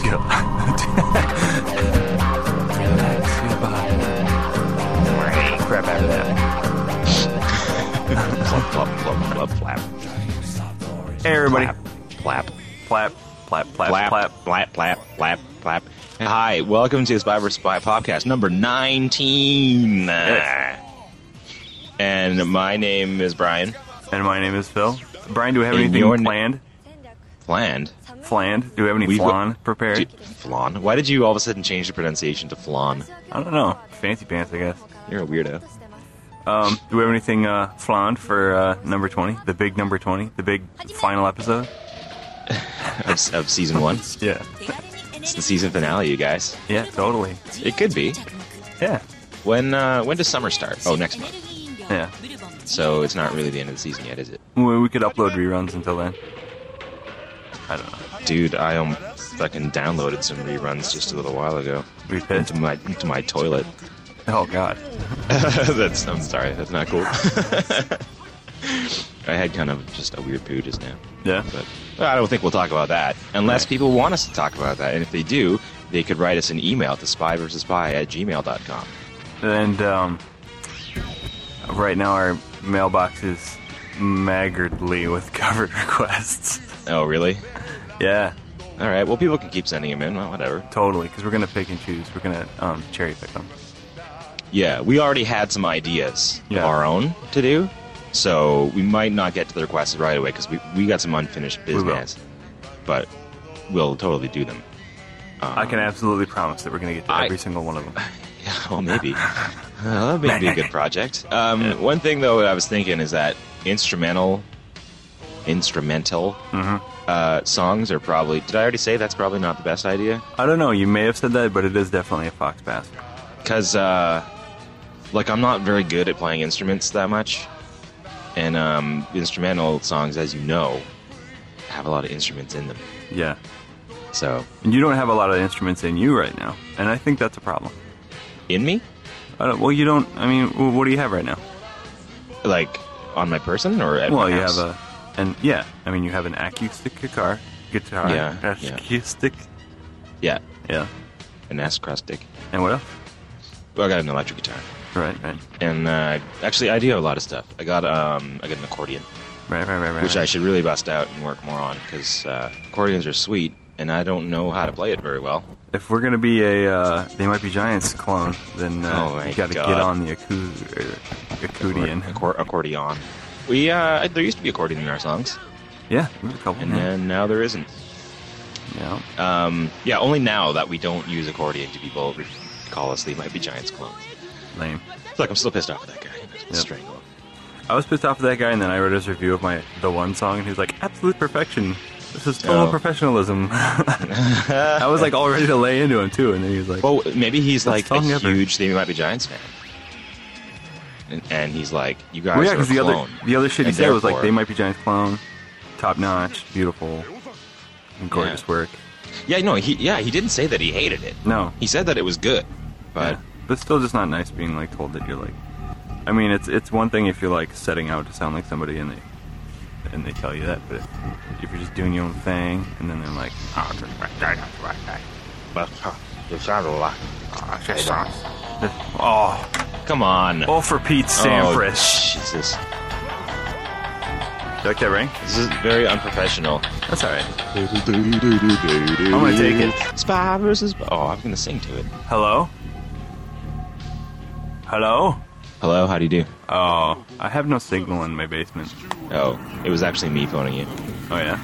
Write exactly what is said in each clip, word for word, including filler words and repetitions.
skill. Crap out of that. Plop, plop, plop, plop, flap. Hey, everybody. Flap. Plap, plap, plap, Flap, plap. flap, flap, flap, flap. Hi, welcome to the Spy versus. Spy podcast number nineteen. Yes. And my name is Brian. And my name is Phil. Brian, do we have And anything your na- planned? Planned? Planned? Do we have any We've- flan prepared? Dude, flan? Why did you all of a sudden change the pronunciation to flan? I don't know. Fancy pants, I guess. You're a weirdo. Um, do we have anything uh, flan for uh, number twenty? The big number twenty? The big final episode? of, of season one. Yeah. It's the season finale, you guys. Yeah, totally. It could be. Yeah. When uh, when does summer start? Oh, next month. Yeah. So it's not really the end of the season yet, is it? We, we could upload reruns until then. I don't know. Dude, I um fucking downloaded some reruns just a little while ago We pissed? into my into my toilet. Oh, God. That's I'm sorry, that's not cool. I had kind of just a weird poo just now. Yeah. But I don't think we'll talk about that unless Right. people want us to talk about that. And if they do, they could write us an email to spy versus spy at gmail dot com. And um, right now our mailbox is maggardly with covered requests. Oh, really? Yeah, All right. Well, people can keep sending them in. Well, whatever. totally. Because we're going to pick and choose. We're going to um, cherry pick them. Yeah, we already had some ideas Yeah. of our own to do, so we might not get to the requests right away because we, we got some unfinished will. business. But we'll totally do them. Um, I can absolutely promise that we're going to get to I- every single one of them. Yeah, well, maybe. Well, that may be a good project. Um, Yeah. One thing, though, I was thinking is that instrumental, instrumental Mhm. uh, songs are probably. Did I already say that's probably not the best idea? I don't know. You may have said that, but it is definitely a fox pass. Because, uh, like, I'm not very good at playing instruments that much, and um, instrumental songs, as you know, have a lot of instruments in them. Yeah. So, And you don't have a lot of instruments in you right now. And I think that's a problem. in me, I don't, well, you don't. I mean, wh- what do you have right now? like on my person or at Well, my you house? have a. And yeah, I mean, you have an acoustic guitar. Guitar. Yeah, yeah. Acoustic. Yeah, Yeah. an acrostic. And what else? Well, I got an electric guitar. Right, right. And uh, actually, I do have a lot of stuff. I got um, I got an accordion, Right, right, right, right. which right. I should really bust out and work more on because uh, accordions are sweet, and I don't know how to play it very well. If we're gonna be a uh, They Might Be Giants clone, then uh, Oh my you gotta God. get on the acou- uh, accordion. Accor- accordion. We uh, there used to be accordion in our songs, Yeah, we have a couple. and now. then now there isn't. Yeah. Um, yeah, only now that we don't use accordion do people re- call us They Might Be Giants clones. Lame. It's like I'm still pissed off at that guy. Yep. Strangle him. I was pissed off at that guy, and then I read his review of my The One song, and he was like, "Absolute perfection. This is total Oh. professionalism." I was like all ready to lay into him too, and then he was like, Well, maybe he's Best like a song ever. huge They Might Be Giants fan, and, and he's like, "You guys well, yeah, are a because the other clone." the other shit he And said was like, therefore- "They Might Be Giants clone, top notch, beautiful, and gorgeous Yeah. work." Yeah, no, he yeah he didn't say that he hated it. No, He said that it was good, but yeah. but it's still just not nice being like told that you're like. I mean, it's it's one thing if you're like setting out to sound like somebody and they and they tell you that, but if you're just doing your own thing and then they're like, "Oh, you sound a lot. oh, Come on. oh for Pete's Oh, Sampras." Jesus. You like that ring? This is very unprofessional. That's all right. I'm gonna take it. Spy versus. Oh, I'm gonna sing to it. Hello? Hello? Hello, how do you do? Oh, I have no signal in my basement. Oh, it was actually me phoning you. Oh yeah.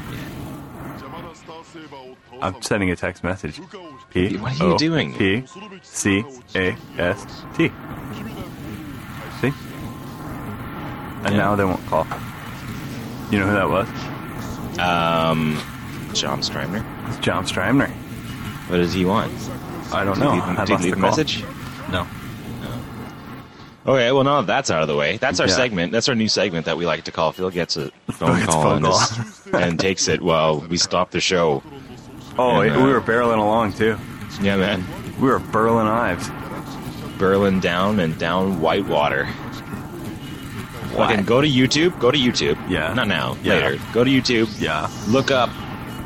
I'm sending a text message. P. What are you O doing? P. C. A. S. T. See? And Yeah. now they won't call. You know who that was? Um, John Streimner. It's John Streimner. What does he want? I don't Did know. he I leave, lost did he leave the a call. message? No. Okay, well now that that's out of the way. That's our Yeah. segment. That's our new segment that we like to call Phil Gets a Phone Gets a Call phone and, call. is- and takes it while we stop the show. Oh, And, we uh, were barreling along too. Yeah, man. We were burling Ives. Berlin down and down Whitewater. Fucking go to YouTube. Go to YouTube. Yeah. Not now. Yeah. Later. Go to YouTube. Yeah. Look up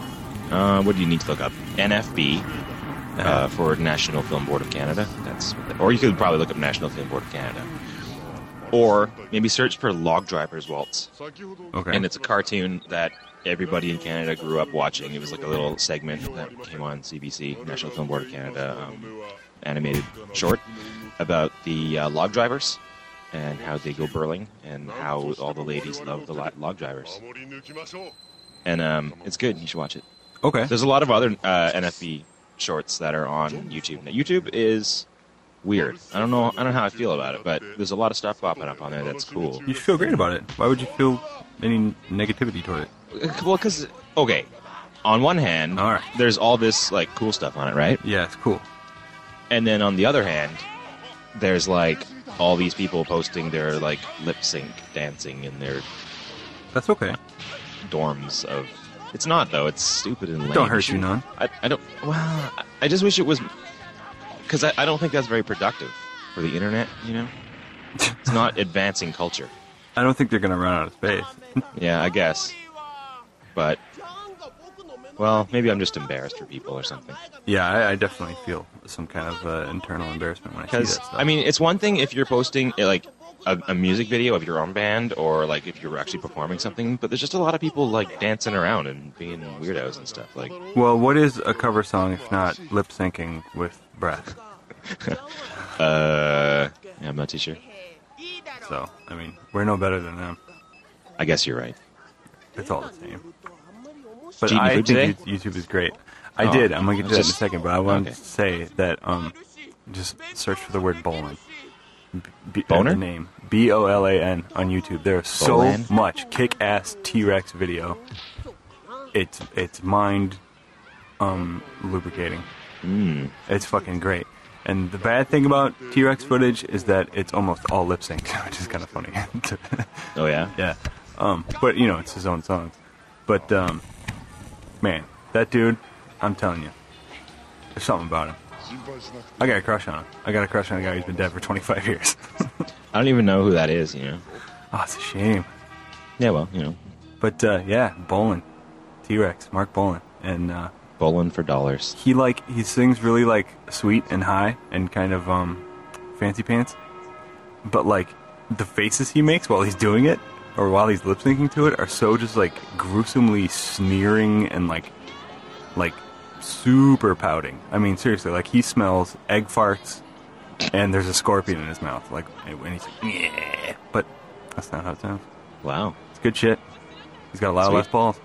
Uh, what do you need to look up? N F B uh, for National Film Board of Canada. That's what the, or you could probably look up National Film Board of Canada. Or maybe search for Log Driver's Waltz. Okay. And it's a cartoon that everybody in Canada grew up watching. It was like a little segment that came on C B C, National Film Board of Canada, um, animated short about the uh, log drivers and how they go burling and how all the ladies love the lo- log drivers. And um, it's good. You should watch it. Okay. There's a lot of other uh, N F B shorts that are on YouTube. Now, YouTube is weird. I don't know. I don't know how I feel about it, but there's a lot of stuff popping up on there that's cool. You should feel great about it. Why would you feel any negativity toward it? Well, because okay, on one hand, All right. there's all this like cool stuff on it, right? Yeah, it's cool. And then on the other hand, there's like all these people posting their like lip sync dancing in their That's okay. dorms of. It's not though. It's stupid and lame. Don't hurt you none. I, I don't. Well, I, I just wish it was because I, I don't think that's very productive for the internet. You know, it's not advancing culture. I don't think they're going to run out of space. Yeah, I guess. But well, maybe I'm just embarrassed for people or something. Yeah, I, I definitely feel some kind of uh, internal embarrassment when I see that Because stuff. I mean, it's one thing if you're posting uh, like a, a music video of your own band, or like if you're actually performing something. But there's just a lot of people like dancing around and being weirdos and stuff. Like, Well, what is a cover song if not lip syncing with breath? uh, yeah, I'm not too sure. So, I mean, we're no better than them. I guess you're right. It's all the same. But Did you eat I food think today? YouTube is great. I Oh, did. I'm gonna get to that in a just- second, but I wanted okay. to say that um, just search for the word bowling. B- B- Boner? The name B O L A N on YouTube. There's so Bolan? much kick-ass T-Rex video. It's it's mind um lubricating. Mm. It's fucking great. And the bad thing about T-Rex footage is that it's almost all lip synced, which is kind of funny. Oh yeah. Yeah. Um, but, you know, it's his own songs. But, um, man, that dude, I'm telling you, there's something about him. I got a crush on him. I got a crush on a guy who's been dead for twenty-five years. I don't even know who that is. You know. Oh, it's a shame. Yeah. Well, you know, But, uh, yeah, Bolan. T-Rex, Mark Bolan. And, uh, bowling for dollars. he, like, he sings really, like, sweet and high and kind of, um, fancy pants. But, like, the faces he makes while he's doing it, or while he's lip syncing to it, are so just like gruesomely sneering and like, like super pouting. I mean, seriously, like he smells egg farts, and there's a scorpion in his mouth. Like, and he's like, yeah, but that's not how it sounds. Wow. It's good shit. He's got a lot Sweet. of less balls.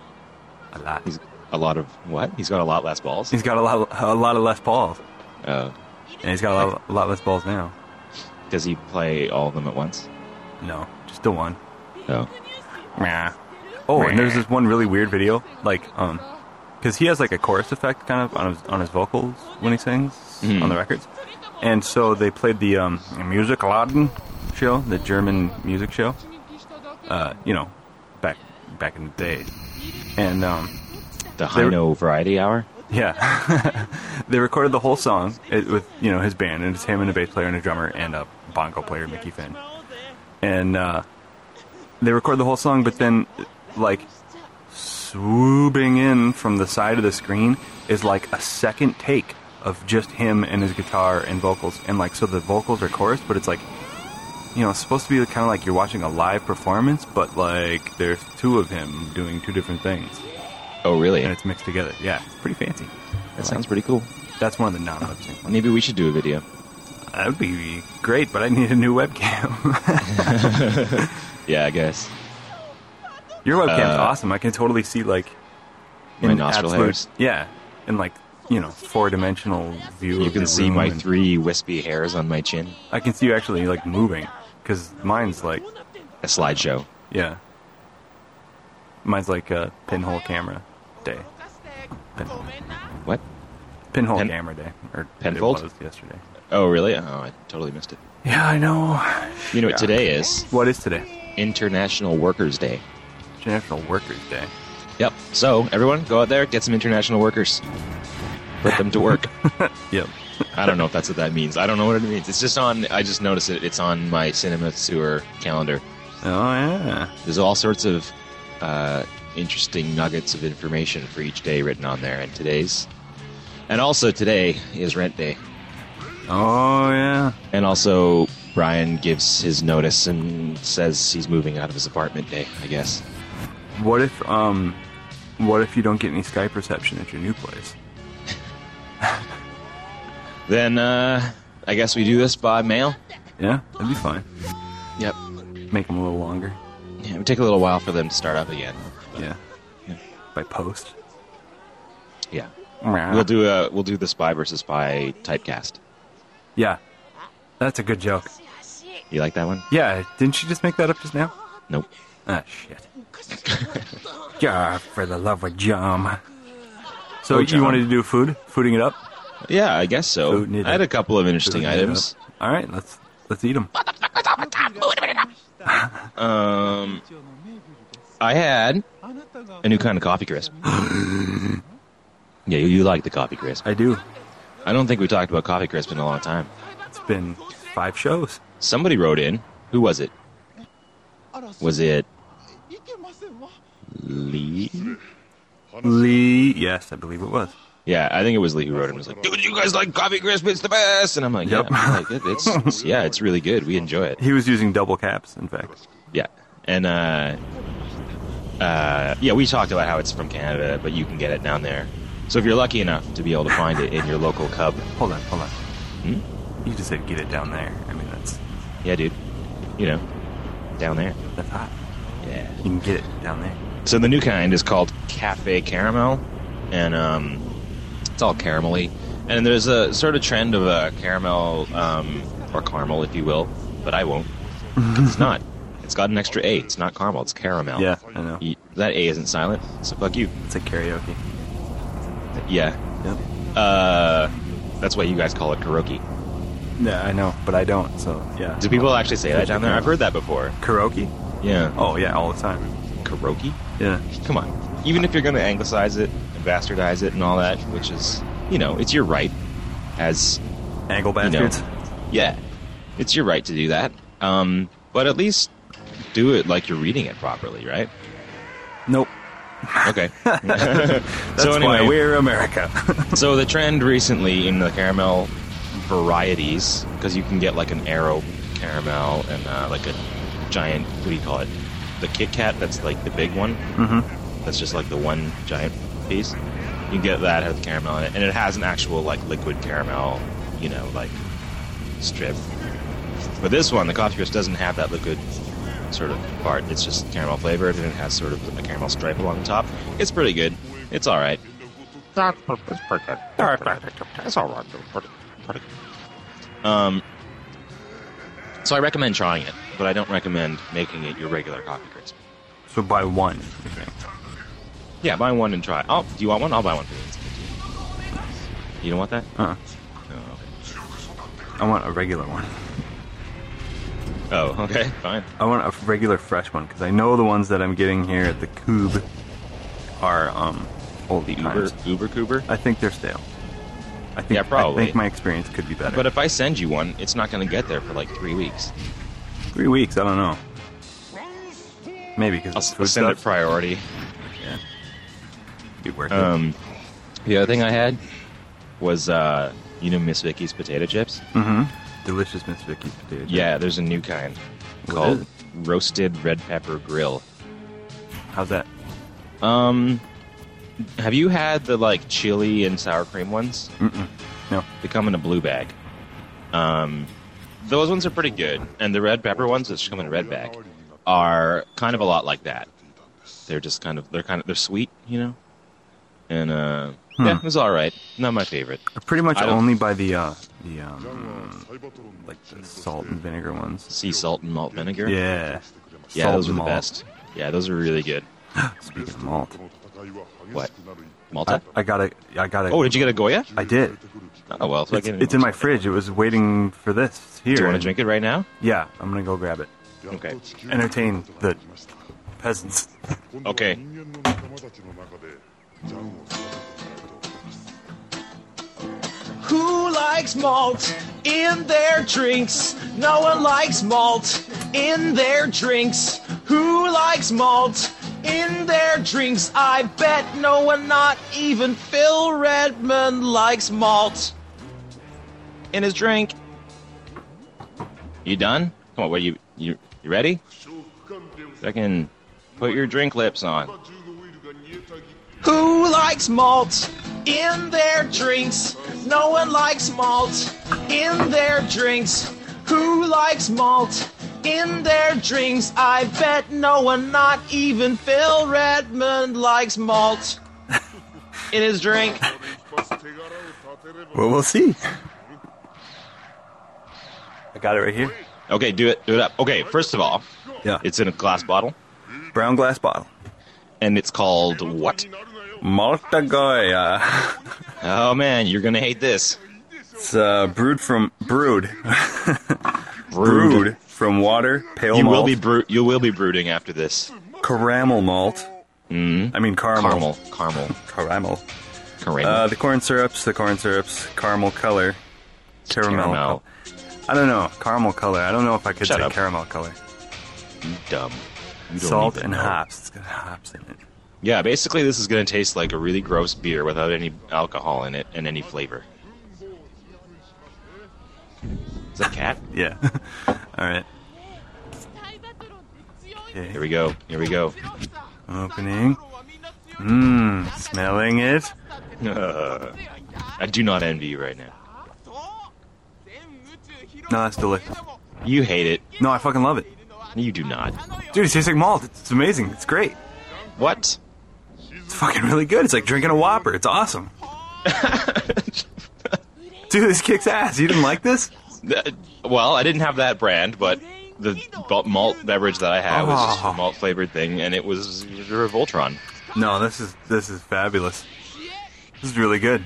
A lot. He's a lot of what? He's got a lot less balls. He's got a lot, a lot of less balls, Oh. and he's got a lot, a lot less balls now. Does he play all of them at once? No, just the one. Oh. Meh. Oh, and there's this one really weird video, like, um, because he has like a chorus effect kind of on his on his vocals when he sings Mhm. on the records, and so they played the um, Music Laden show, the German music show, uh, you know, back back in the day, and um, The They were- Hino Variety Hour? yeah, they recorded the whole song it, with you know his band, and it's him and a bass player and a drummer and a bongo player, Mickey Finn, and uh, they record the whole song, but then like swooping in from the side of the screen is like a second take of just him and his guitar and vocals, and like so the vocals are chorus, but it's like you know it's supposed to be kind of like you're watching a live performance, but like there's two of him doing two different things, Oh, really? and it's mixed together. Yeah, it's pretty fancy. That sounds pretty cool. That's one of the non-lip sync ones. Maybe we should do a video. That would be great, but I need a new webcam. Yeah, I guess. Your webcam's Uh, awesome. I can totally see like My in nostril absolute- hairs. Yeah, in like you know four-dimensional view. You of can the see room, my and three wispy hairs on my chin. I can see you actually like moving because mine's like A slideshow. yeah, mine's like a pinhole camera day. Pinhole, What? pinhole Pen- camera day or Penfold? It was yesterday. Oh, really? Oh, I totally missed it. Yeah, I know. You know what Yeah. today is? What is today? International Workers' Day. International Workers' Day. Yep. So, everyone, go out there, get some international workers. Put them to work. Yep. I don't know if that's what that means. I don't know what it means. It's just on, I just noticed it. It's on my Cinema Sewer calendar. Oh yeah. There's all sorts of uh, interesting nuggets of information for each day written on there. And today's, and also today is rent day. Oh yeah. And also Brian gives his notice and says he's moving out of his apartment day, I guess. What if um, what if you don't get any Skype reception at your new place? Then uh, I guess we do this by mail. Yeah, that'd be fine. Yep. Make them a little longer. Yeah, it would take a little while for them to start up again. Yeah. Yeah. By post. Yeah. Meow. We'll do a we'll do the spy versus spy typecast. Yeah. That's a good joke. You like that one? Yeah, didn't you just make that up just now? Nope. Ah, shit. Yeah, for the love of Jom. So Oh, you Jom. wanted to do food? Fooding it up? Yeah, I guess so. Food needed. I had a couple of interesting Fooding it items. up. All right, let's let's eat them. Um, I had a new kind of coffee crisp. Yeah, you, you like the coffee crisp. I do. I don't think we talked about coffee crisp in a long time. It's been five shows. Somebody wrote in. Who was it? Was it Lee? Lee, yes, I believe it was. Yeah, I think it was Lee who wrote in. It was like, dude, you guys like coffee crisp? It's the best. And I'm like, yeah, Yep. I'm like, it, it's, it's yeah, it's really good. We enjoy it. He was using double caps, in fact. Yeah, and uh, uh, yeah, we talked about how it's from Canada, but you can get it down there. So if you're lucky enough to be able to find it in your local Cub, Hold on, hold on. Hmm? You just said get it down there. I mean, that's yeah, dude, you know, down there. that's hot. Yeah. You can get it down there. So the new kind is called Cafe Caramel, and um, it's all caramelly. And there's a sort of trend of a caramel, um, or caramel, if you will, but I won't. It's not. It's got an extra A. It's not caramel. It's caramel. Yeah, I know. You- that A isn't silent, so fuck you. It's like karaoke. Yeah. Yep. Uh, that's why you guys call it karaoke. Yeah, I know, but I don't. So yeah. Do people actually say that down there? I've heard that before. Karaoke? Yeah. Oh yeah, all the time. Karaoke? Yeah. Come on. Even if you're going to anglicize it and bastardize it and all that, which is, you know, it's your right as, Angle you know, bastards. yeah, it's your right to do that. Um, but at least do it like you're reading it properly, right? Nope. Okay. That's so anyway, why we're America. so the trend recently in the caramel varieties, because you can get like an Aero caramel and uh, like a giant, what do you call it? The Kit Kat, that's like the big one. Mm-hmm. That's just like the one giant piece. You can get that, has caramel in it, and it has an actual like liquid caramel, you know, like strip. But this one, the coffee crisp, doesn't have that liquid sort of part. It's just caramel flavored, and it has sort of a caramel stripe along the top. It's pretty good. It's all right. That's pretty good. It's all right. Pretty, pretty. Um, so I recommend trying it, but I don't recommend making it your regular coffee crisp. So buy one, you think? Yeah, buy one and try. Oh, do you want one? I'll buy one for you. You don't want that? Uh-uh. Oh, I want a regular one. okay. Oh, okay, fine. I want a regular fresh one because I know the ones that I'm getting here at the Cube are um old The Uber, times. Uber Coober. I think they're stale. I think Yeah, probably. I think my experience could be better. But if I send you one, it's not going to get there for like three weeks. Three weeks, I don't know. Maybe because I'll it's s- food send it stuff. priority. Yeah. Be worth it. Um, the other thing I had was, uh, you know, Miss Vicky's potato chips. Mm-hmm. Delicious Miss Vicky's potato chips. Yeah, there's a new kind What called is Roasted Red Pepper Grill. How's that? Um, have you had the like chili and sour cream ones? Mm-mm. No. They come in a blue bag. Um, those ones are pretty good, and the red pepper ones, which come in a red bag, are kind of a lot like that. They're just kind of they're kind of they're sweet, you know. And uh, Hmm. yeah, it was all right. Not my favorite. I pretty much I don't- only buy the uh the um like the salt and vinegar ones. Sea salt and malt vinegar. Yeah. yeah, Salt those are and the malt. best. Yeah, those are really good. Speaking of malt, What? I, Malta? I got a I got a Oh, did you get a Goya? I did. Oh well, It's, fucking- it's in my fridge. It was waiting for this here. Do you want to and- drink it right now? Yeah, I'm gonna go grab it. Okay. Entertain the peasants. Okay. Who likes malt in their drinks? No one likes malt in their drinks. Who likes malt in their drinks. I bet no one, not even Phil Redmond, likes malt in his drink. You done? Come on, what you you you ready? Second, put your drink lips on. Who likes malt in their drinks? No one likes malt in their drinks. Who likes malt in their drinks? I bet no one, not even Phil Redmond, likes malt in his drink. Well, we'll see. I got it right here. Okay, do it, do it up. Okay, first of all, Yeah. it's in a glass bottle, Brown glass bottle. and it's called what? Malta Goya. Oh man, you're gonna hate this. It's uh, brewed from brewed. Brewed. brewed from water, pale You malt, will be brew- you will be brooding after this. caramel malt. Mm. I mean caramel. Caramel, caramel, Caramel. caramel. Uh, the corn syrups, the corn syrups, caramel color, caramel. Caramel. I don't know, caramel color. I don't know if I could Shut say up. caramel color. You dumb. You don't Salt even and know. hops. It's got hops in it. Yeah, basically this is gonna taste like a really gross beer without any alcohol in it and any flavor. Is that a cat? Yeah. All right. Okay. Here we go. Here we go. Opening. Mmm. Smelling it. I do not envy you right now. No, that's delicious. You hate it. No, I fucking love it. You do not. Dude, it tastes like malt. It's amazing. It's great. What? It's fucking really good. It's like drinking a Whopper. It's awesome. Dude, this kicks ass. You didn't like this? Th- Well, I didn't have that brand, but the b- malt beverage that I had was just Oh. a malt flavored thing, and it was Voltron. No, this is this is fabulous. This is really good.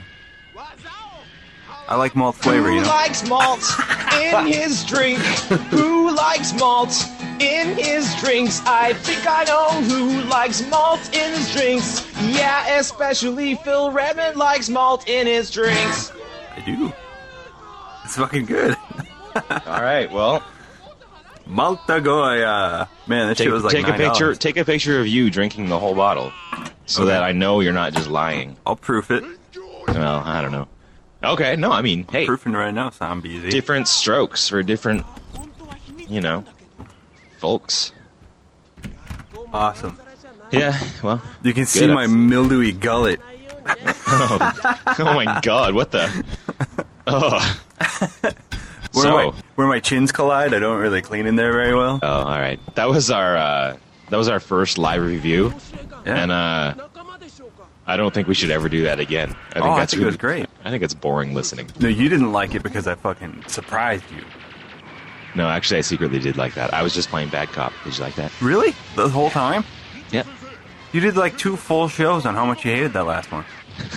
I like malt flavor, you Who know. likes malt in his drink? Who likes malt in his drinks? I think I know who likes malt in his drinks. Yeah, especially Phil Redmond likes malt in his drinks. I do. It's fucking good. All right, well, Malta Goya. Man, this take, shit was like take a nine dollars. picture. Take a picture of you drinking the whole bottle, so Okay. that I know you're not just lying. I'll proof it. Well, I don't know. Okay, no, I mean, hey, Proofing right now, sound busy. different strokes for different, you know, folks. Awesome. Yeah, well, You can see Good. my mildewy gullet. oh my god, what the? Oh. Where, So- my, where my chins collide, I don't really clean in there very well. Oh, all right. That was our uh, that was our first live review, Yeah. and uh, I don't think we should ever do that again. I think Oh, I that's think it was really- great. I think it's boring listening. No, you didn't like it because I fucking surprised you. No, actually, I secretly did like that. I was just playing bad cop. Did you like that? Really? The whole time? Yep. You did like two full shows on how much you hated that last one.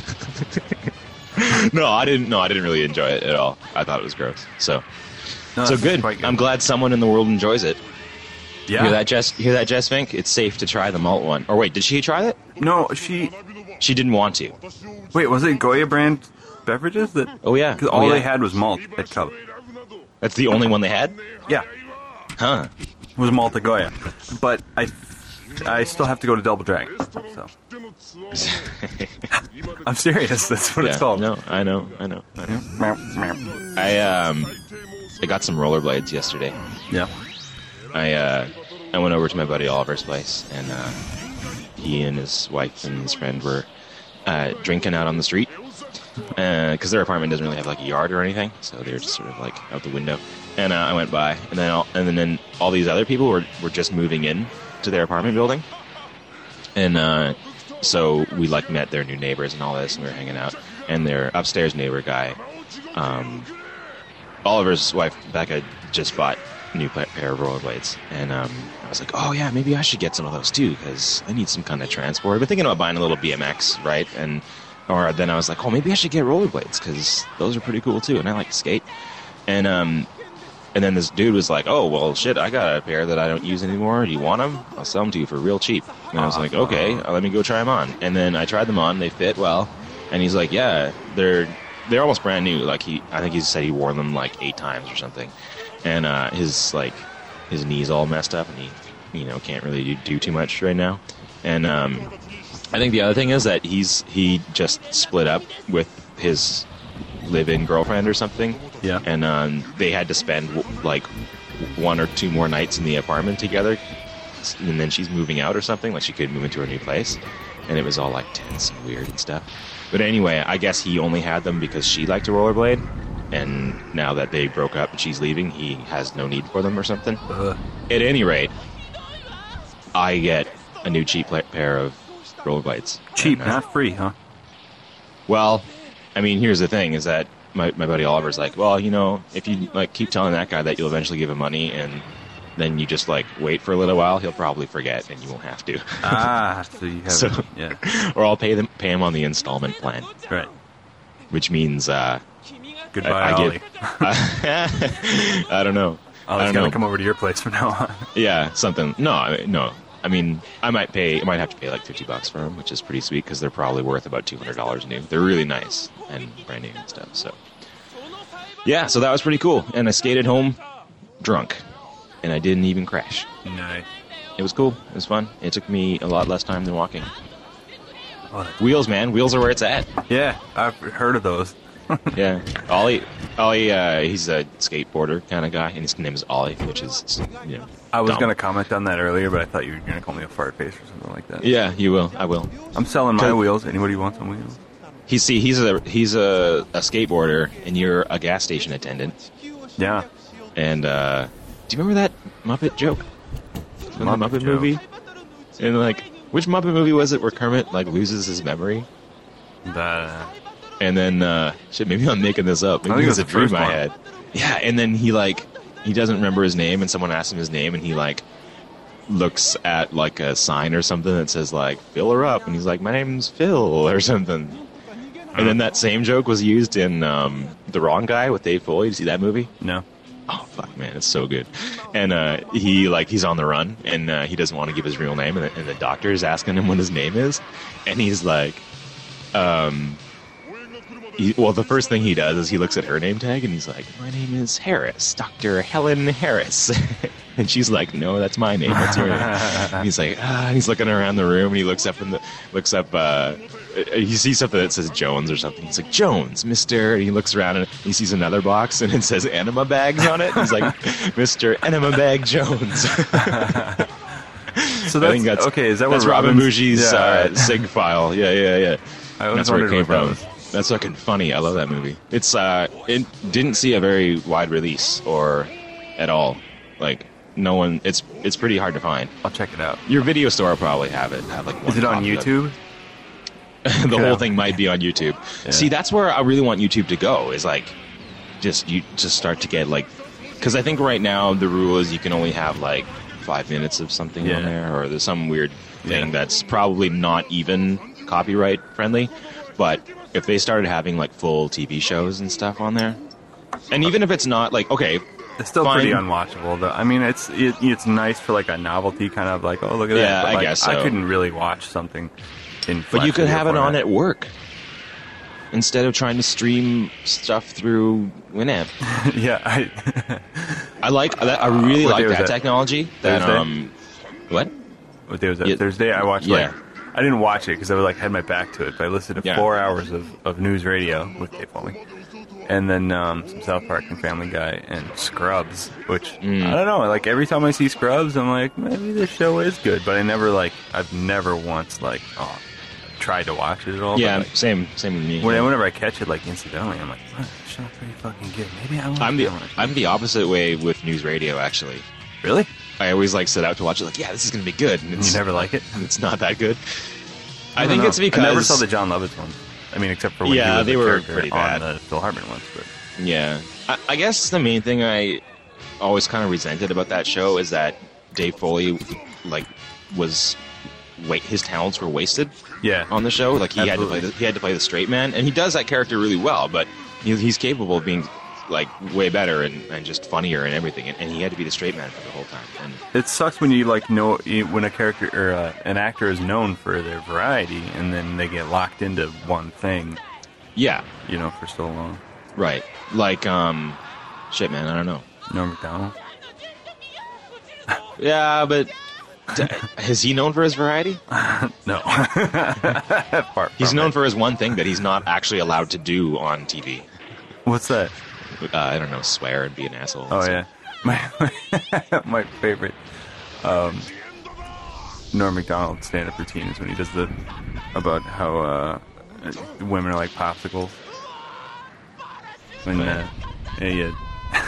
No, I didn't. No, I didn't really enjoy it at all. I thought it was gross. So, No, so that's good. quite I'm glad someone in the world enjoys it. Yeah. Hear that, Jess? Hear that, Jess Fink? It's safe to try the malt one. Or wait, did she try it? No, she. She didn't want to. Wait, was it Goya brand beverages that? Oh yeah. Because Oh, all yeah. they had was malt at Cub. That's the only one they had. Yeah, Huh. it was Malta Goya. But I, I still have to go to Double Dragon. So I'm serious. That's what Yeah, it's called. No, I know, I know. I know. I um, I got some rollerblades yesterday. Yeah. I uh, I went over to my buddy Oliver's place, and uh, he and his wife and his friend were uh, drinking out on the street because their apartment doesn't really have like a yard or anything, so they're just sort of like out the window. And uh, I went by, and then all, and then all these other people were were just moving in to their apartment building, and uh, so we like met their new neighbors and all this, and we were hanging out. And their upstairs neighbor guy, um, Oliver's wife Becca, just bought a new pa- pair of rollerblades, and um, I was like, oh yeah, maybe I should get some of those too because I need some kind of transport. I've been thinking about buying a little B M X, right? And or then I was like, oh, maybe I should get rollerblades because those are pretty cool too, and I like to skate. And um, and then this dude was like, oh well, shit, I got a pair that I don't use anymore. Do you want them? I'll sell them to you for real cheap. And I was like, okay, let me go try them on. And then I tried them on. They fit well. And he's like, yeah, they're they're almost brand new. Like he, I think he said he wore them like eight times or something. And uh, his like his knee's all messed up, and he, you know, can't really do, do too much right now. And um, I think the other thing is that he's he just split up with his live-in girlfriend or something. Yeah. And um, they had to spend like one or two more nights in the apartment together, and then she's moving out or something. Like she could move into her new place, and it was all like tense and weird and stuff. But anyway, I guess he only had them because she liked to rollerblade, and now that they broke up and she's leaving, he has no need for them or something. Uh, At any rate, I get a new cheap pla- pair of rollerblades. cheap, And, uh, not free, huh? Well, I mean, here's the thing: is that my my buddy Oliver's like, well, you know, if you like keep telling that guy that you'll eventually give him money, and then you just like wait for a little while, he'll probably forget, and you won't have to. Ah, so you have, So- yeah, Or I'll pay them pay him on the installment plan, right. which means uh, Goodbye, I, I Ollie. get. I don't know. I Ollie's don't gonna know. come over to your place from now on. Yeah, something. No, I mean, no. I mean, I might pay. I might have to pay like fifty bucks for them, which is pretty sweet because they're probably worth about two hundred dollars new. They're really nice and brand new and stuff. So, yeah, so that was pretty cool. And I skated home drunk, and I didn't even crash. Nice. It was cool. It was fun. It took me a lot less time than walking. Oh, that- Wheels, man. Wheels are where it's at. yeah, I've heard of those. Yeah. Ollie, Ollie, uh, he's a skateboarder kind of guy, and his name is Ollie, which is, you know. I was dumb. going to comment on that earlier, but I thought you were going to call me a fart face or something like that. Yeah, you will. I will. I'm selling my Cause- wheels. Anybody wants some wheels? He see he's a he's a, a skateboarder, and you're a gas station attendant. Yeah. And uh, do you remember that Muppet joke from Muppet the Muppet joke. movie? And like, which Muppet movie was it where Kermit like loses his memory? That, And then uh, shit, maybe I'm making this up. I Maybe think it's a it was the dream first I one. had. Yeah, and then he like he doesn't remember his name, and someone asks him his name, and he like looks at like a sign or something that says like fill her up, and he's like, my name's Phil or something. And then that same joke was used in um, The Wrong Guy with Dave Foley. Did you see that movie? no. Oh fuck, man, it's so good. And uh, he like he's on the run, and uh, he doesn't want to give his real name, and the, and the doctor is asking him what his name is, and he's like, um, he, well, the first thing he does is he looks at her name tag, and he's like, my name is Harris, Doctor Helen Harris. And she's like, no, that's my name. What's your name? And he's like, ah, and he's looking around the room, and he looks up in the looks up. Uh, he sees something that says Jones or something. He's like, Jones, Mister And he looks around and he sees another box, and it says Enema Bags on it. He's like, Mister Enema Bag Jones. So I that's, think that's okay. Is that that's what Robin Robin's- Bougie's Yeah, uh, right. sig file? Yeah, yeah, yeah. I always That's where it wondered came what that from. was. That's fucking funny. I love that movie. It's uh, it didn't see a very wide release or at all. Like no one. It's it's pretty hard to find. I'll check it out. Your video store will probably have it. Have like one Is it on copy of YouTube? the Yeah. whole thing might be on YouTube. Yeah. See, that's where I really want YouTube to go. Is like just you just start to get like because I think right now the rule is you can only have like five minutes of something Yeah. on there, or there's some weird thing Yeah. that's probably not even copyright friendly. But if they started having like full T V shows and stuff on there, and even if it's not like okay, It's still fine. pretty unwatchable, though. I mean, it's it, it's nice for like a novelty kind of like, oh, look at Yeah, that. But, I like, guess so. I couldn't really watch something in. but you Flash could video have it on format. at work instead of trying to stream stuff through Winamp. Yeah, I. I like that. I really What like day was that that? technology. That Thursday? um, what? What day was that? Yeah. Thursday. I watched Yeah. like. I didn't watch it because I was like had my back to it, but I listened to Yeah. four hours of, of news radio with Dave Foley, and then um, some South Park and Family Guy and Scrubs, which Mm. I don't know. Like every time I see Scrubs, I'm like, maybe this show is good, but I never like I've never once like oh tried to watch it at all. Yeah, but, like, same, same with me. when, whenever I catch it like incidentally, I'm like, oh, this show's pretty fucking good. Maybe I want I'm the to watch it. I'm the opposite way with news radio. Actually, Really? I always like set out to watch it. Like, yeah, this is gonna be good. And You it's, never like it? and it's not that good. I, don't think know. it's because I never saw the John Lovitz one. I mean, except for when Yeah, he was they the were character pretty on bad. the Phil Hartman ones. But Yeah, I, I guess the main thing I always kind of resented about that show is that Dave Foley, like, was wait his talents were wasted yeah, on the show. Like he had to Absolutely. play the, he had to play the straight man, and he does that character really well. But he, he's capable of being like way better and, and just funnier and everything. And, and he had to be the straight man for the whole time. And it sucks when you like know you- when a character or uh, an actor is known for their variety, and then they get locked into one thing, yeah, you know, for so long. right. Like um, shit, man. I don't know. Norm Macdonald. Yeah, but Is he known for his variety? No. Far He's from known it. for his one thing that he's not actually allowed to do on T V. What's that? Uh, I don't know, swear and be an asshole. Oh yeah, my my favorite um, Norm Macdonald stand-up routine is when he does the about how uh, women are like popsicles. When uh, yeah, yeah.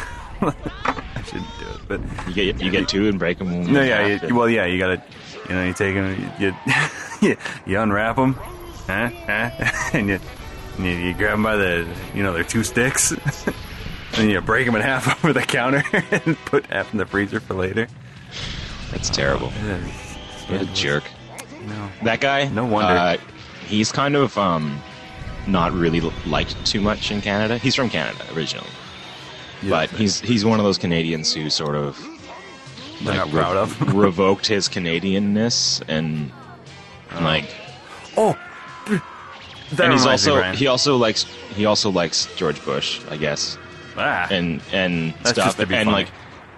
I shouldn't do it, but You get you get two and break them. no, yeah, you, well, yeah, you gotta, you know, you take them, you you, you unwrap them, huh, huh, and you, you you grab them by the, you know, they're two sticks, and you break them in half over the counter and put half in the freezer for later. That's terrible. Yeah, What a jerk. no. That guy. No wonder. Uh, he's kind of um, not really liked too much in Canada. He's from Canada originally. Yeah, But he's he's one of those Canadians who sort of They're not proud of. revoked his Canadianness and like oh, that and he's reminds me, also Brian. he also likes he also likes George Bush, I guess, ah, and and That's stuff just to be and funny. like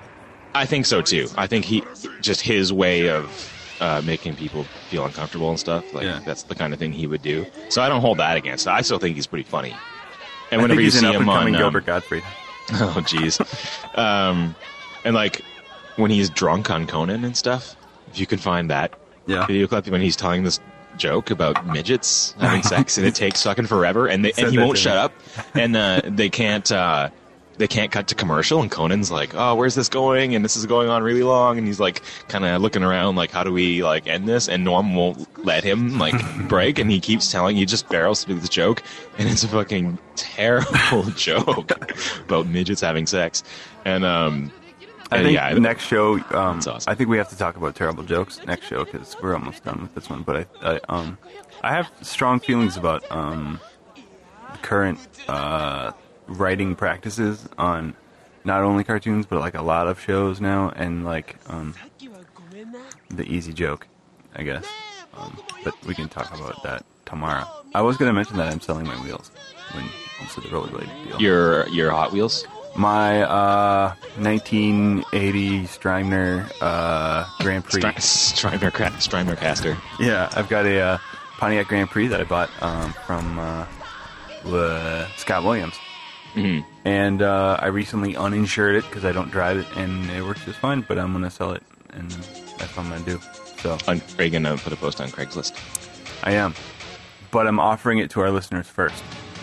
I think so too. I think he just his way of uh, making people feel uncomfortable and stuff like Yeah. that's the kind of thing he would do. So I don't hold that against it. I still think he's pretty funny. And I whenever think you he's see an him on up-and-coming um, Gilbert Gottfried. oh jeez, um, and like when he's drunk on Conan and stuff, if you can find that Yeah. video clip when he's telling this joke about midgets having sex and it takes fucking forever and they, Said and he that won't to shut me. up and uh, they can't uh, they can't cut to commercial and Conan's like, oh, where's this going, and this is going on really long, and he's like kind of looking around like, how do we like end this, and Norm won't let him like break, and he keeps telling, he just barrels through this joke, and it's a fucking terrible joke about midgets having sex. And um I and think yeah, next show, um, That's awesome. I think we have to talk about terrible jokes next show because we're almost done with this one. But I, I, um, I have strong feelings about um, the current uh, writing practices on not only cartoons but like a lot of shows now, and like um, the easy joke, I guess. Um, but we can talk about that tomorrow. I was going to mention that I'm selling my wheels when also the rollerblade deal. your your Hot Wheels. My uh, nineteen eighty Streimner uh, Grand Prix. Stri- Strymer, Cra- Strymer Caster. Yeah, I've got a uh, Pontiac Grand Prix that I bought um, from uh, uh, Scott Williams. Mhm. And uh, I recently uninsured it because I don't drive it, and it works just fine, but I'm going to sell it, and that's what I'm going to do. So On, are you gonna put a post on Craigslist? I am. But I'm offering it to our listeners first.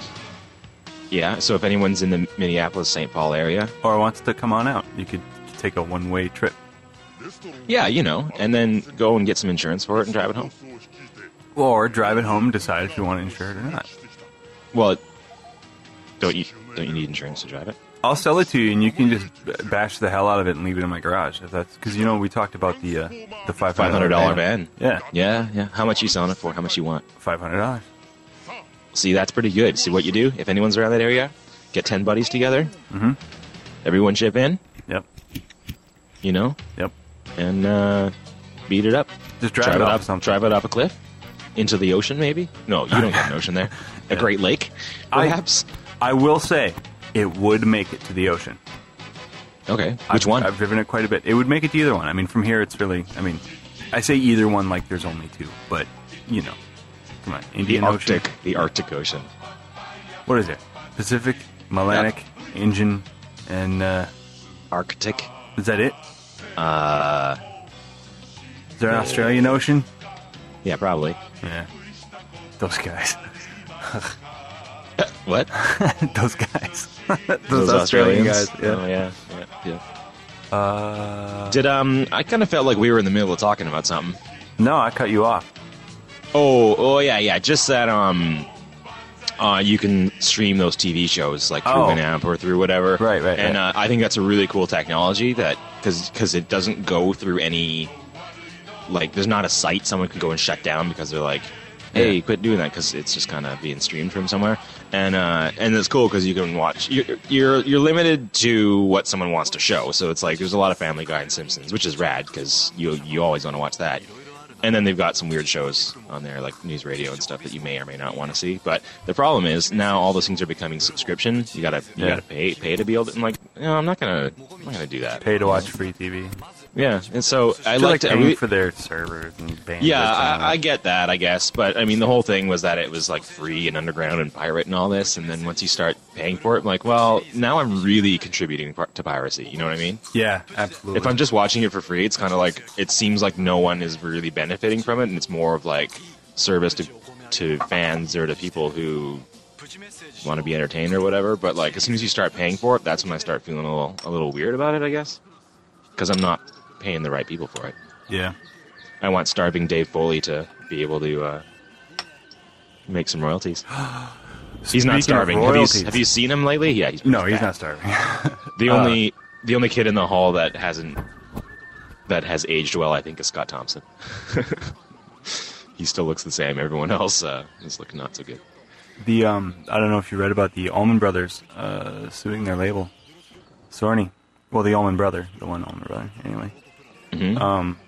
Yeah. So if anyone's in the Minneapolis Saint Paul area, Or wants to come on out. You could take a one-way trip. yeah, you know, and then go and get some insurance for it and drive it home. Or drive it home and decide if you want to insure it or not. Well, don't you don't you need insurance to drive it? I'll sell it to you, and you can just b- bash the hell out of it and leave it in my garage. If that's because you know we talked about the uh, the five Five hundred dollar van. Yeah, Yeah, yeah. How much you selling it for? How much you want? five hundred dollars. See, that's pretty good. See what you do? If anyone's around that area, get ten buddies together. Mm-hmm. Everyone chip in. Yep. You know, Yep. and uh, beat it up. Just drive, it it off up. something. Drive it off a cliff into the ocean, maybe. No, you don't get an ocean there. A Yeah. Great Lake, I- perhaps. I will say it would make it to the ocean. Okay, which I've, one? I've driven it quite a bit. It would make it to either one. I mean, from here it's really. I mean, I say either one like there's only two, but you know, come on, the Indian Arctic. Ocean. The Arctic Ocean. What is it? Pacific, Atlantic, Indian, and uh, Arctic. is that it? Uh, Is there an Australian Ocean? yeah, probably. Yeah. Those guys. What? Those guys. Those, Australian guys. Yeah. Oh yeah, yeah, yeah. Uh, Did um? I kind of felt like we were in the middle of talking about something. no, I cut you off. Oh, oh yeah, yeah. Just that um, uh, you can stream those T V shows like through Oh. Winamp or through whatever. Right, right, And right. Uh, I think that's a really cool technology that because because it doesn't go through any like there's not a site someone can go and shut down because they're like, hey, Yeah. quit doing that because it's just kind of being streamed from somewhere. And uh, and it's cool because you can watch. You're, you're you're limited to what someone wants to show. So it's like there's a lot of Family Guy and Simpsons, which is rad because you you always want to watch that. And then they've got some weird shows on there, like news radio and stuff that you may or may not want to see. But the problem is now all those things are becoming subscription. You gotta you Yeah. gotta pay pay to be able to. I'm like, no, I'm not gonna I'm not gonna do that. Pay to watch free T V. Yeah, and so I They're, liked like it. I paying really- for their servers and bandwidth. Yeah, and all I, I that. get that, I guess, but I mean, the whole thing was that it was like free and underground and pirate and all this, and then once you start paying for it, I'm like, well, now I'm really contributing par- to piracy. You know what I mean? Yeah, absolutely. If I'm just watching it for free, it's kind of like it seems like no one is really benefiting from it, and it's more of like service to to fans or to people who want to be entertained or whatever. But like as soon as you start paying for it, that's when I start feeling a little a little weird about it, I guess, because I'm not paying the right people for it. yeah. I want starving Dave Foley to be able to uh, make some royalties. He's Speaking not of starving. Have you, royalties- have you seen him lately? Yeah, he's No, he's bad. not starving. The Uh, only the only kid in the hall that hasn't that has aged well, I think, is Scott Thompson. He still looks the same. Everyone else uh, is looking not so good. The um, I don't know if you read about the Allman Brothers uh, suing their label, Sony. Well, the Allman Brother, the one Allman Brother. Anyway, Mhm. um,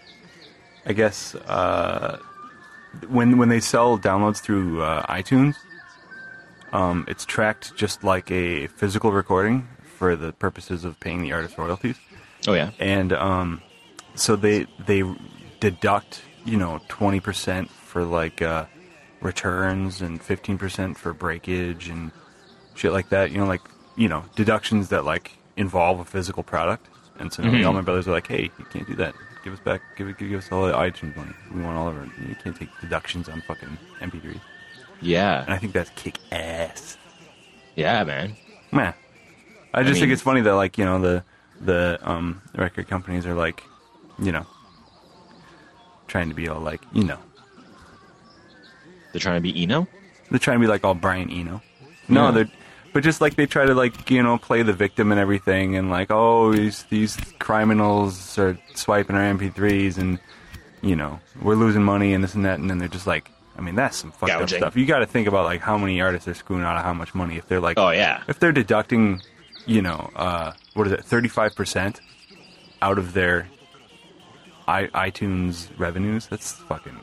I guess uh, when when they sell downloads through uh, iTunes, um, it's tracked just like a physical recording for the purposes of paying the artist royalties. Oh yeah, And um, so they they deduct, you know, twenty percent for like uh, returns and fifteen percent for breakage and shit like that. You know, like you know deductions that like involve a physical product. And so Mhm. all my brothers are like, hey, you can't do that. Give us back. Give it. Give us all the iTunes money. We want all of it. You can't take deductions on fucking M P threes. And yeah, I think that's kick ass. yeah, man. Man, I just I think mean- it's funny that like you know the the um record companies are like, you know, trying to be all like you know They're trying to be Eno. they're trying to be like all Brian Eno. No, Yeah. they're but just like they try to like you know play the victim and everything and like oh these these criminals are swiping our M P threes and you know we're losing money and this and that and then they're just like I mean that's some fucked Gouging. up stuff. You got to think about like how many artists are screwing out of how much money if they're like Oh yeah, if they're deducting, you know, uh, what is it, thirty-five percent out of their I- iTunes revenues, that's fucking,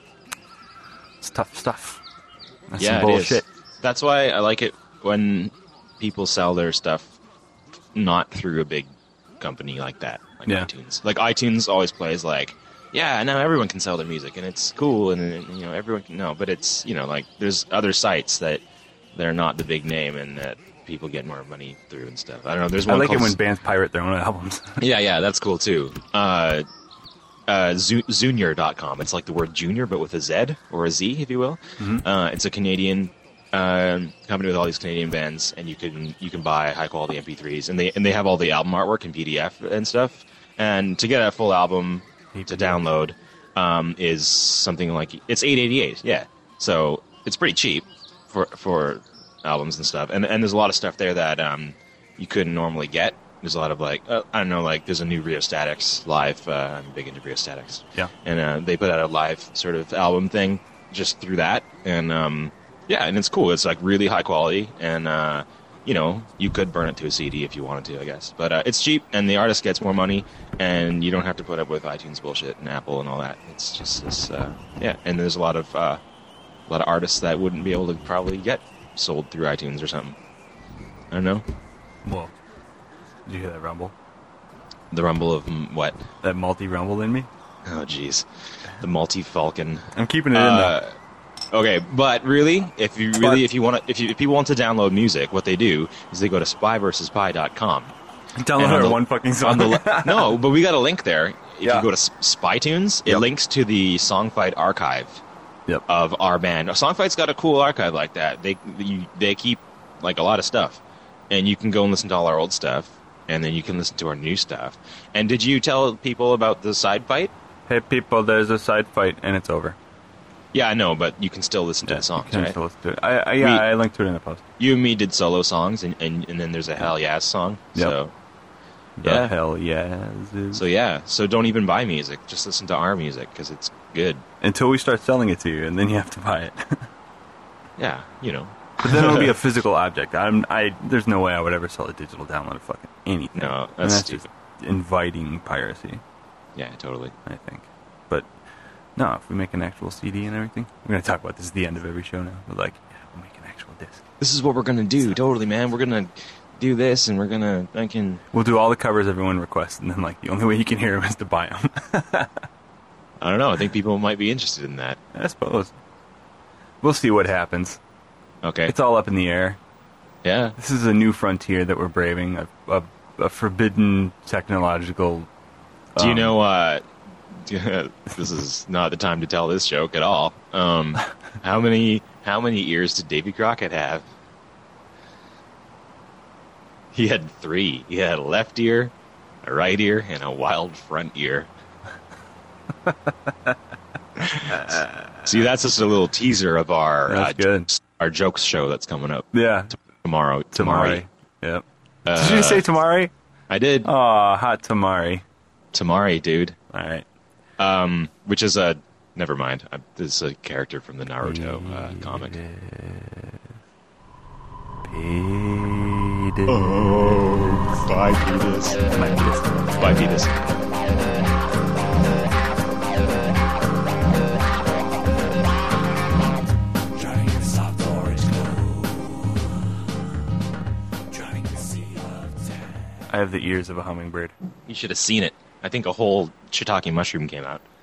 it's tough stuff. That's yeah, some it bullshit. is. That's why I like it when people sell their stuff not through a big company like that, like Yeah. iTunes. Like iTunes always plays like, yeah, now everyone can sell their music and it's cool and, and you know everyone can no, but it's you know like there's other sites that they're not the big name and that people get more money through and stuff. I don't know. There's I one like it called when S- bands pirate their own albums. yeah, yeah, that's cool too. Uh, uh, Zu- Zunior dot com. It's like the word junior, but with a Z or a Z, if you will. Uh, it's a Canadian um, company with all these Canadian bands, and you can you can buy high quality M P threes, and they and they have all the album artwork in P D F and stuff. And to get a full album to download um, is something like it's eight eighty-eight. Yeah, so it's pretty cheap for for albums and stuff. And and there's a lot of stuff there that um, you couldn't normally get. There's a lot of like uh, I don't know, like there's a new Rheostatics live. Uh, I'm big into Rheostatics. Yeah. And uh, they put out a live sort of album thing just through that, and um, yeah, and it's cool. It's like really high quality, and uh, you know, you could burn it to a C D if you wanted to, I guess. But uh, it's cheap, and the artist gets more money, and you don't have to put up with iTunes bullshit and Apple and all that. It's just this, uh, yeah. And there's a lot of uh, a lot of artists that wouldn't be able to probably get sold through iTunes or something. I don't know. Whoa. Did you hear that rumble? The rumble of mm, what? That multi-rumble in me? Oh, jeez. The multi Falcon. I'm keeping it in Uh, there. okay, but really, if you really, But- if you want to, if, you, if people want to download music, what they do is they go to spy versus pie dot com. Download and on our the- one fucking On song. the le- no, but we got a link there. If Yeah. you go to S- SpyTunes, it Yep. links to the Songfight archive Yep. of our band. Songfight's got a cool archive like that. They you, they keep like a lot of stuff, and you can go and listen to all our old stuff, and then you can listen to our new stuff. And did you tell people about the side fight? Hey people, there's a side fight and it's over. Yeah, I know, but you can still listen to Yeah, the songs, you can right? still listen to it. I, I, yeah, We- I linked to it in the post. You and me did solo songs, and, and, and then there's a Hell Yes song. Yep. So The Yeah. hell yes. so yeah, so don't even buy music. Just listen to our music because it's good. Until we start selling it to you, and then you have to buy it. Yeah, you know. But then it'll be a physical object. I'm, I, there's no way I would ever sell a digital download of fucking anything. No, And that's that's stupid. just inviting piracy, Yeah, totally. I think. But no, if we make an actual C D and everything, we're gonna talk about this at the end of every show now. We're like, yeah, we'll make an actual disc. This is what we're gonna do. Totally, man. We're gonna do this, and we're gonna I can. We'll do all the covers everyone requests, and then like the only way you can hear them is to buy them. I don't know. I think people might be interested in that. I suppose. We'll see what happens. Okay. It's all up in the air. Yeah. This is a new frontier that we're braving, a, a, a forbidden technological... Do you um, know, uh, this is not the time to tell this joke at all. Um, how many how many ears did Davy Crockett have? He had three. He had a left ear, a right ear, and a wild front ear. See, that's just a little teaser of our That's uh, good. jokes, our jokes show that's coming up Yeah. tomorrow. Tamari. Yep. Uh, Did you say Tamari? I did. Aw, hot Tamari. Tamari, dude. All right. Um, which is a never mind. I, this is a character from the Naruto uh, comic. Penis. Oh, bye, Penis. My penis. Bye, Penis. I have the ears of a hummingbird. You should have seen it. I think a whole shiitake mushroom came out.